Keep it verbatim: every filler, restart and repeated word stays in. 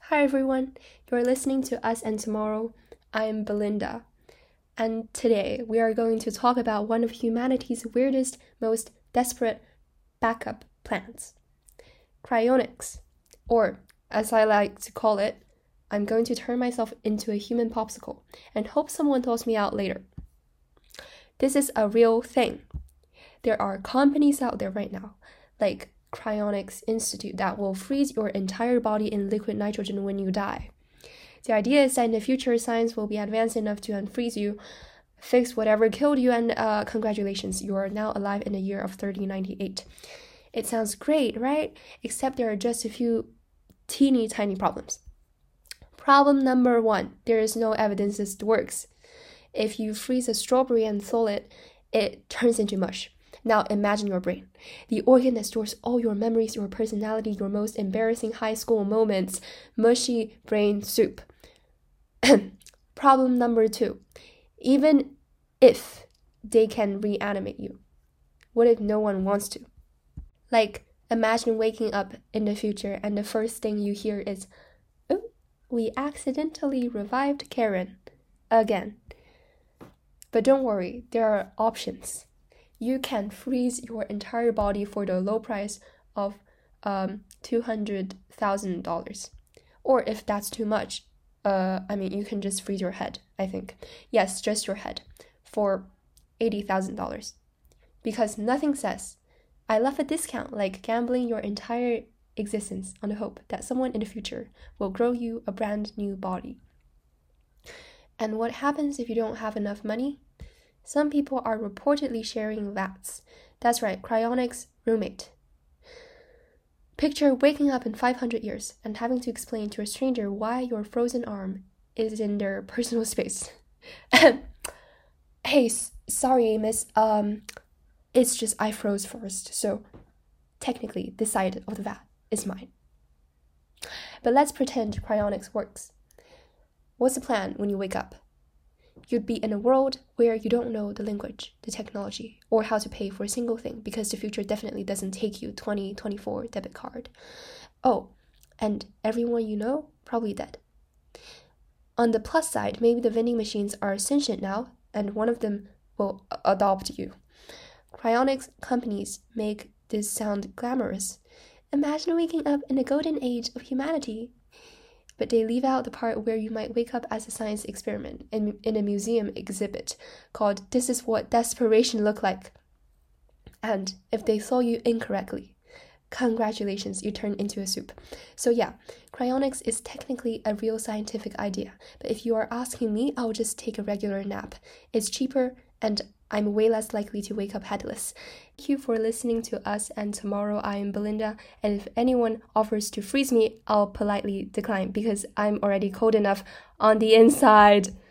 Hi everyone, you're listening to Us and Tomorrow. I'm Belinda, and today we are going to talk about one of humanity's weirdest, most desperate backup plans. Cryonics, or as I like to call it, I'm going to turn myself into a human popsicle and hope someone throws me out later. This is a real thing. There are companies out there right now, like Cryonics Institute, that will freeze your entire body in liquid nitrogen when you die. The idea is that in the future, science will be advanced enough to unfreeze you, fix whatever killed you, and uh, congratulations, you are now alive in the year of thirty ninety-eight. It sounds great, right? Except there are just a few teeny tiny problems. Problem number one, there is no evidence this works. If you freeze a strawberry and thaw it, it turns into mush. Now imagine your brain, the organ that stores all your memories, your personality, your most embarrassing high school moments, mushy brain soup. Problem number two, even if they can reanimate you, what if no one wants to? Like, imagine waking up in the future and the first thing you hear is, oh, we accidentally revived Karen again. But don't worry, there are options. You can freeze your entire body for the low price of um, two hundred thousand dollars. Or if that's too much, uh, I mean, you can just freeze your head, I think. Yes, just your head, for eighty thousand dollars. Because nothing says, I love a discount, like gambling your entire existence on the hope that someone in the future will grow you a brand new body. And what happens if you don't have enough money? Some people are reportedly sharing vats. That's right, cryonics roommate. Picture waking up in five hundred years and having to explain to a stranger why your frozen arm is in their personal space. Hey, s- sorry, miss. Um, it's just I froze first, so technically this side of the vat is mine. But let's pretend cryonics works. What's the plan when you wake up? You'd be in a world where you don't know the language, the technology, or how to pay for a single thing because the future definitely doesn't take you twenty twenty-four debit card. Oh, and everyone you know, probably dead. On the plus side, maybe the vending machines are sentient now, and one of them will adopt you. Cryonics companies make this sound glamorous. Imagine waking up in the golden age of humanity. But they leave out the part where you might wake up as a science experiment in, in a museum exhibit called This is What Desperation Look Like. And if they saw you incorrectly, congratulations, you turned into a soup. So yeah, cryonics is technically a real scientific idea, but if you are asking me, I'll just take a regular nap. It's cheaper and I'm way less likely to wake up headless. Thank you for listening to Us and Tomorrow. I am Belinda, and if anyone offers to freeze me, I'll politely decline because I'm already cold enough on the inside.